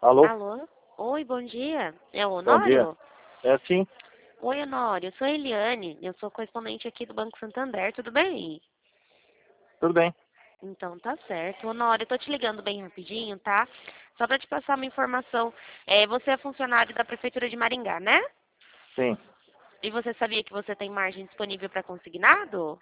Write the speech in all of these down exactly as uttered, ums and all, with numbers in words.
Alô? Alô? Oi, bom dia. É o Bom dia. Honório? É sim, Oi, Honório. Eu sou a Eliane. Eu sou correspondente aqui do Banco Santander. Tudo bem? tudo bem. Então tá certo. Honório, eu tô te ligando bem rapidinho, tá? Só pra te passar uma informação. É, você é funcionário da Prefeitura de Maringá, né? Sim. E você sabia que você tem margem disponível para consignado?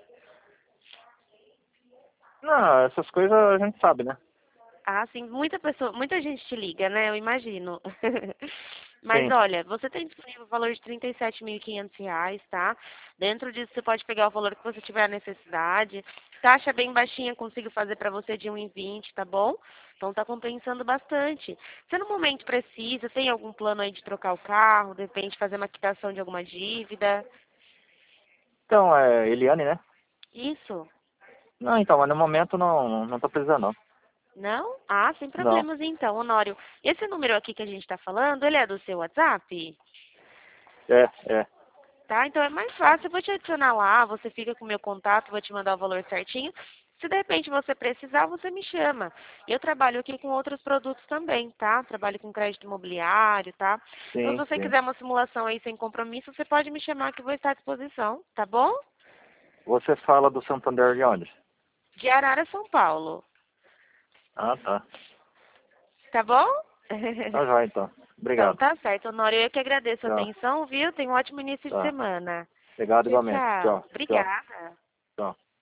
Não, essas coisas a gente sabe, né? Ah, sim, muita pessoa, muita gente te liga, né? Eu imagino. Mas Sim. olha, você tem disponível o valor de trinta e sete mil e quinhentos reais, tá? Dentro disso você pode pegar o valor que você tiver a necessidade. Taxa bem baixinha, consigo fazer para você de um e vinte, tá bom? Então tá compensando bastante. Você no momento precisa, tem algum plano aí de trocar o carro, de repente fazer uma quitação de alguma dívida? Então, é Eliane, né? Isso? Não, então, mas no momento não, não tô precisando, não. Não? Ah, sem Não. problemas então, Honório. Esse número aqui que a gente está falando, ele é do seu WhatsApp? É, é. Tá? Então é mais fácil, eu vou te adicionar lá, você fica com o meu contato, vou te mandar o valor certinho. Se de repente você precisar, você me chama. Eu trabalho aqui com outros produtos também, tá? Trabalho com crédito imobiliário, tá? Então se Sim, você sim. quiser uma simulação aí sem compromisso, você pode me chamar que eu vou estar à disposição, tá bom? Você fala do Santander de onde? De Arara, São Paulo. Ah, tá. Tá bom? Tá já, então. Então Obrigado. tá certo, Honório. Eu que agradeço a Tchau. atenção, viu? Tenha um ótimo início de Tá. semana. Obrigado Tchau, igualmente. tchau. Tchau. Tchau. Obrigada. Tchau.